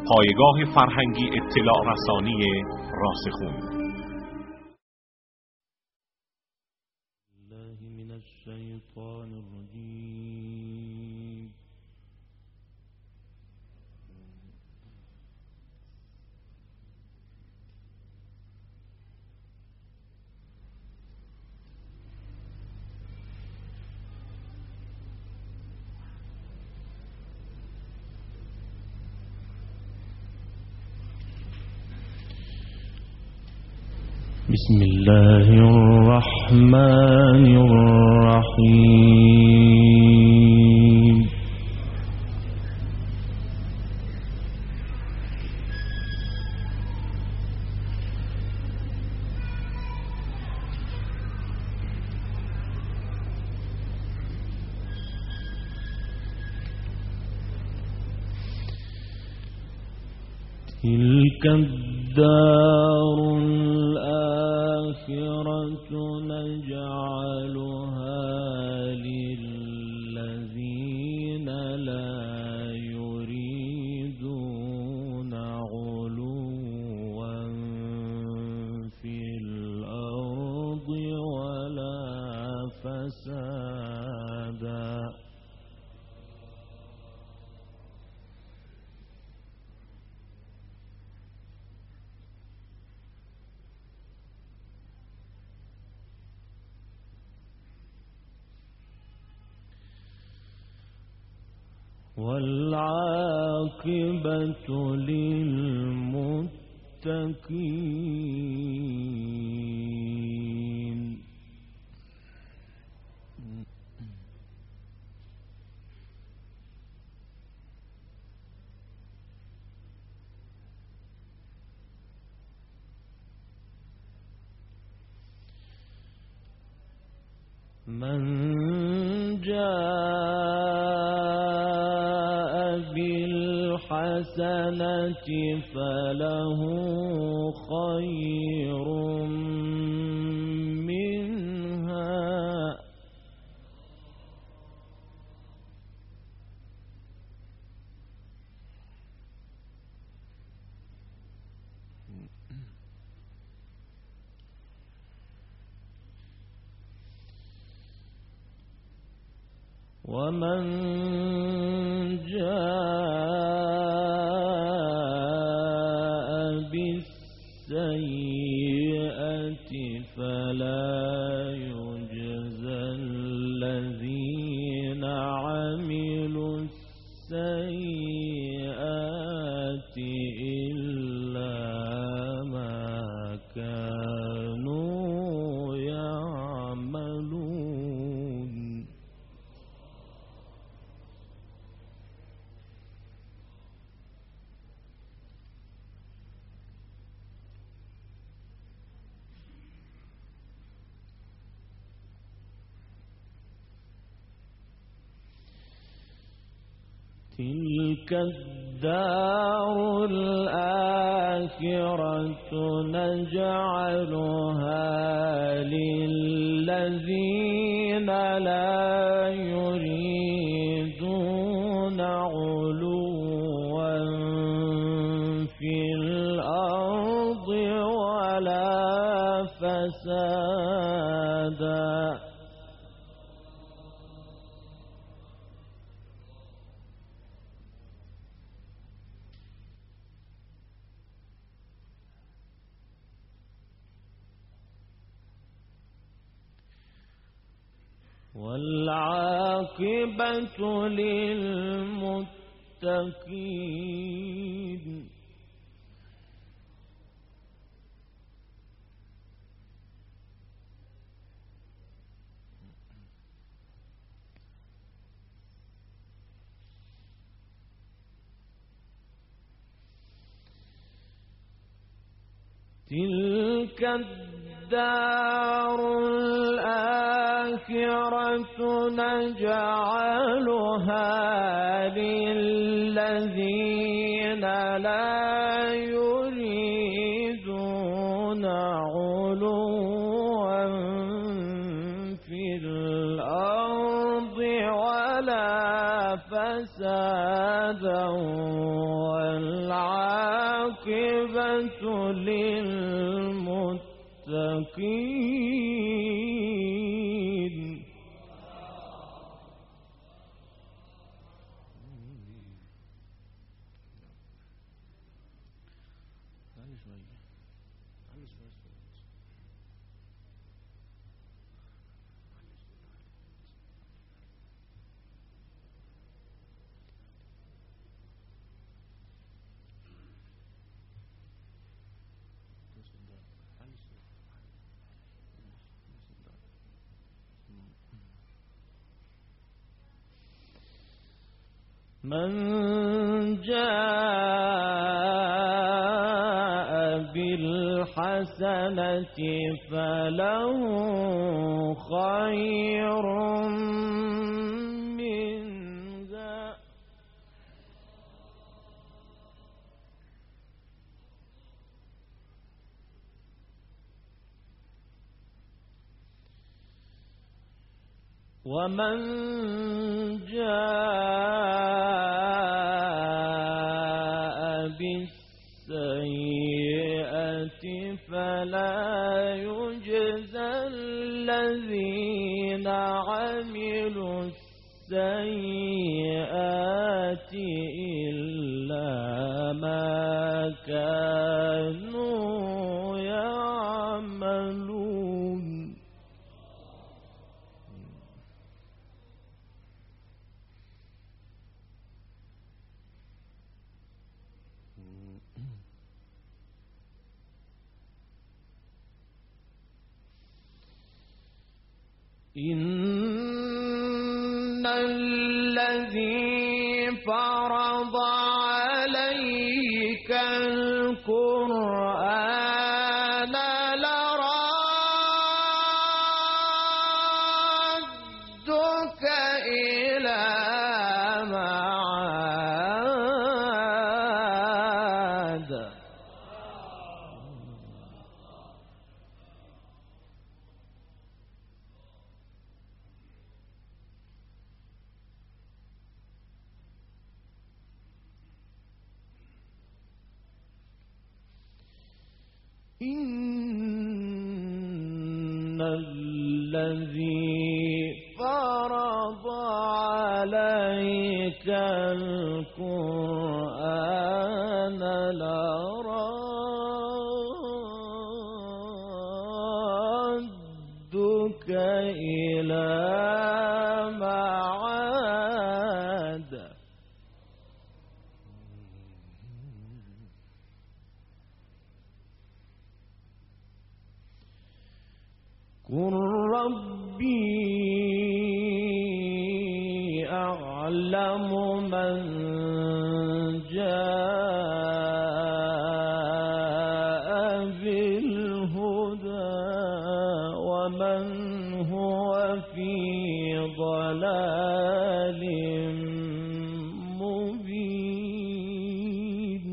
پایگاه فرهنگی اطلاع رسانی راسخون. بسم الله الرحمن الرحيم. تلك الدار الآخرة نجعلها للذين لا يريدون علوا في الأرض ولا فسادا. والعاقبة للمتقين. من جاء بالحسنة فله خير منها ومن جاء بالسيئة فلا يجزى الذين عملوا السيئات إلا ما كانوا يعملون. تلك الدار الآخرة نجعلها للذين لا يريدون علوا في الأرض ولا فسادا. والعاقبة للمتقين. تلك الدار الآخرة نجعلها للذين لا يريدون علوا في الأرض ولا فسادا والعاقبة للمتقين. من جاء بالحسنة فله خير منها ومن جاء بالسيئة فلا يجزى الذين عملوا السيئات إلا ما كانوا يعملون. إن الذي فرض عليك القرآن لرادك إلى معاد. إن الذي فرض عليك القرآن لرادك إلى معاد. قل ربي أعلم من جاء بالهدى ومن هو في ضلال مبين.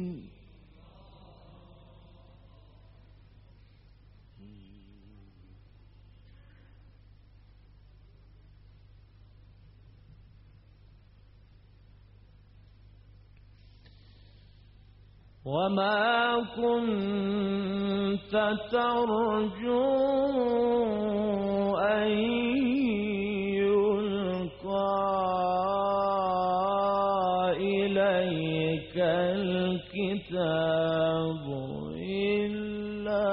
وما كنت ترجو أن يلقى إليك الكتاب إلا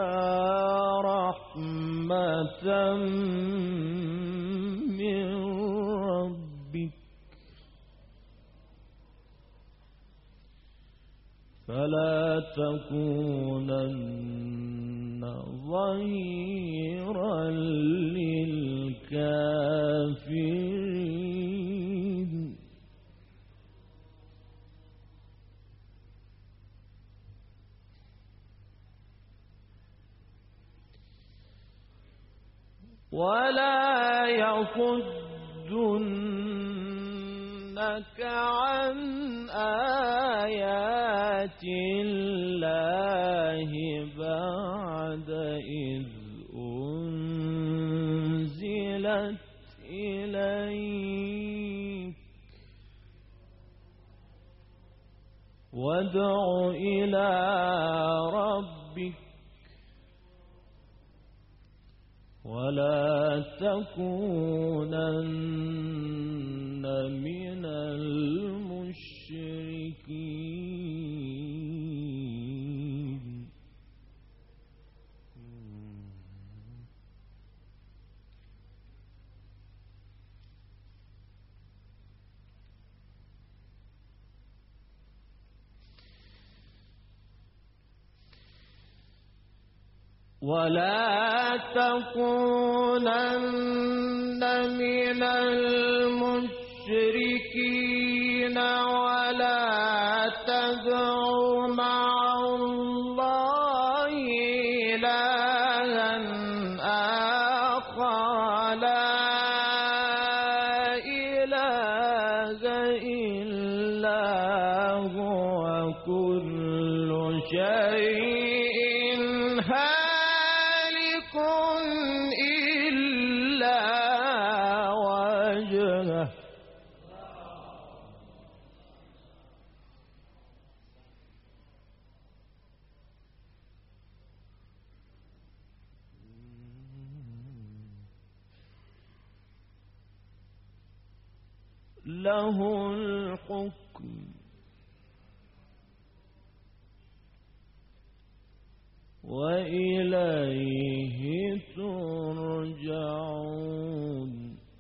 رحمة من ربك فلا تكونن ظهيرا للكافرين. ولا يصدنك عن آيات الله بعد إذ أنزلت إليك وادع إلى ربك ولا تكونن من المشركين. ولا تكونن من المشركين ولا تدع مع الله إلها آخر لا إله إلا هو كل شيء هالك إلا وجهه له الحكم وإليه ترجعون.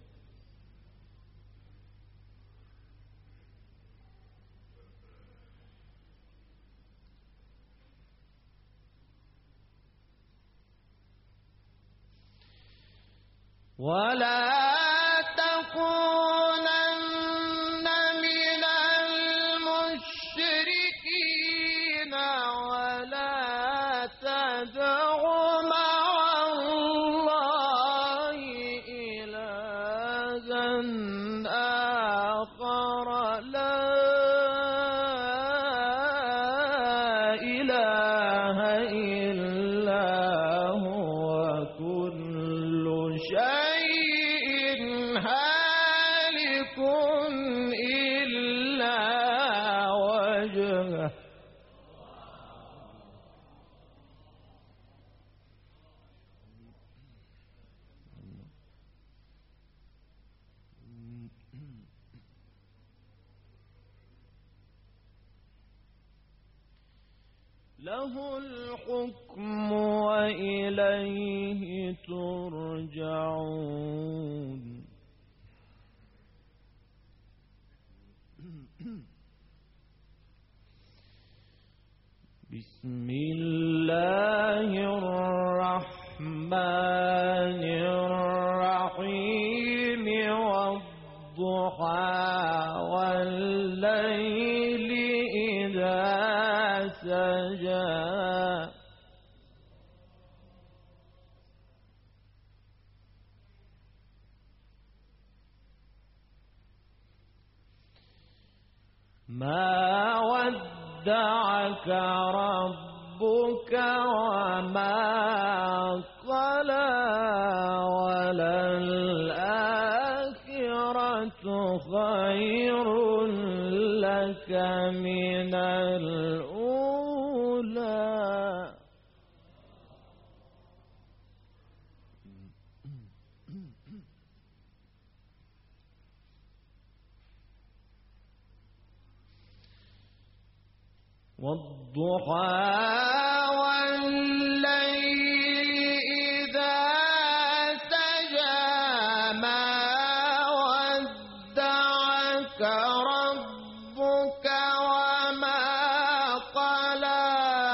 ولا تكونن من المشركين ولا تدع مع الله إلها آخر لا إله إلا هو كل شيء هالك إلا وجهه له الحكم وإليه ترجعون. بسم الله الرحمن الرحيم والضحى والليل إذا سجى ما ودعك ربك وما قلى وللآخرة خير لك من الأولى. والضحى والليل إذا سجى ما ودعك ربك وما قلى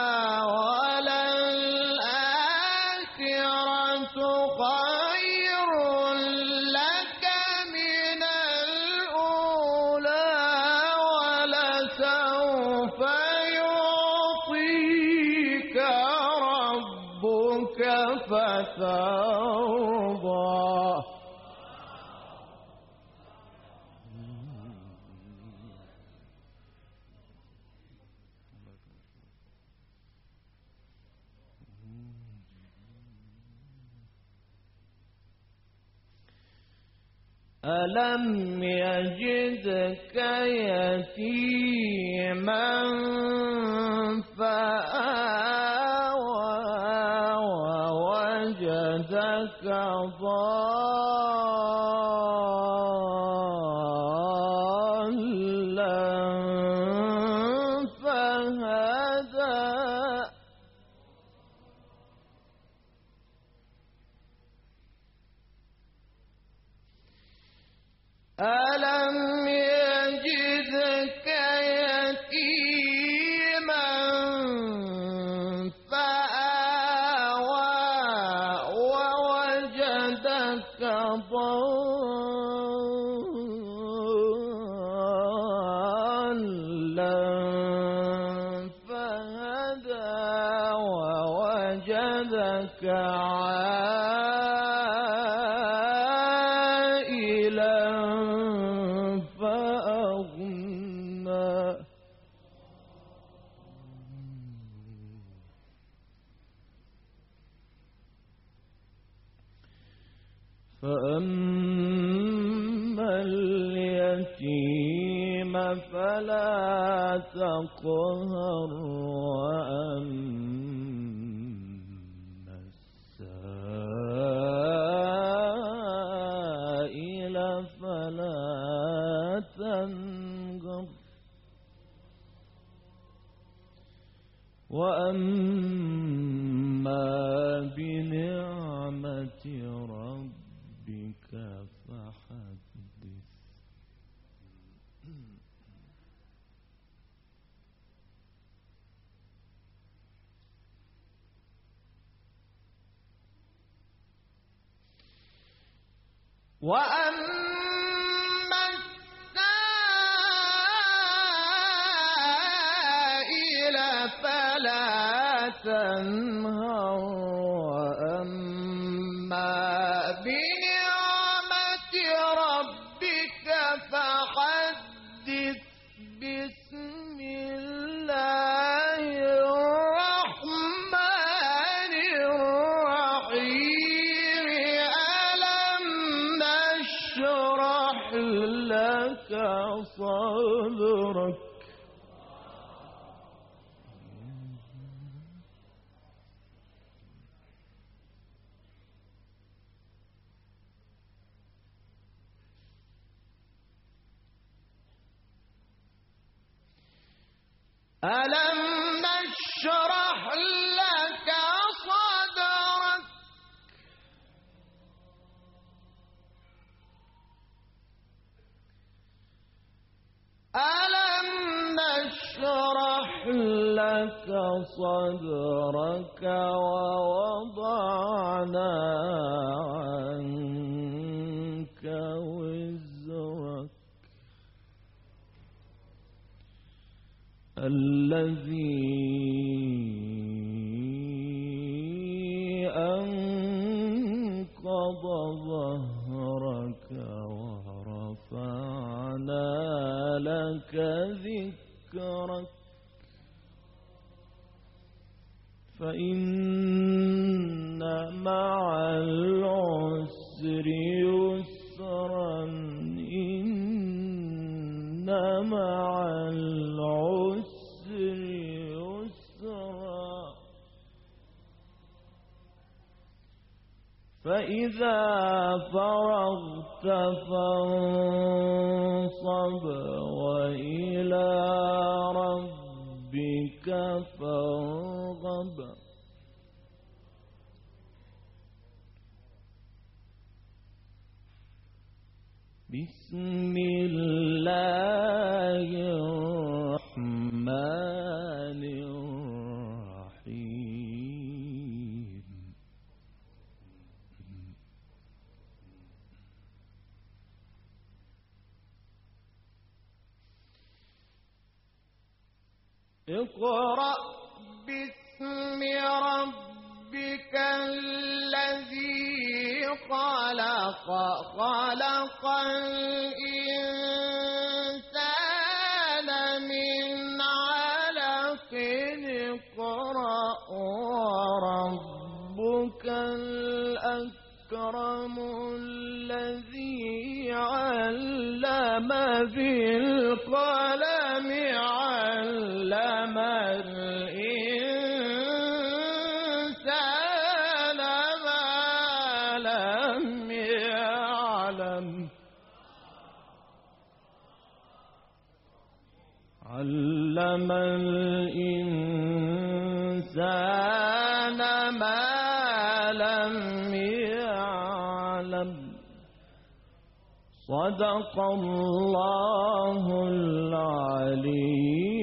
وللآخرة خير لك من الأولى ولسوف يعطيك ربك فترضى. ألم يجدك يتيما ضالا فهدى ألم يجدك يتيما فآوى ووجدك ضالا فهدى ووجدك عائلا فأغنى فأما اليتيم فلا تقهر وأما السائل فلا تنقر وأما بنعمة ربك فحدث وأما السائل فلا تنهر وأما بنعمة ربك فحدث بسم الله الرحمن الرحيم ألم نشرح لك صدرك ألم نشرح لك صدرك ألم نشرح لك صدرك ووضعنا عنك وزرك الذي أنقض ظهرك ورفعنا لك ذكرك فإن مع العسر يسرا إن مع العسر يسرا فإذا فرغت فانصب وإلى ربك فارغب بسم الله الرحمن الرحيم اقرأ باسم ربك الذي خلق خلق الإنسان من علق اقرأ وربك الأكرم الذي علم بالقلم علم الإنسان ما لم محمد. علم الإنسان ما لم يعلم. صدق الله العلي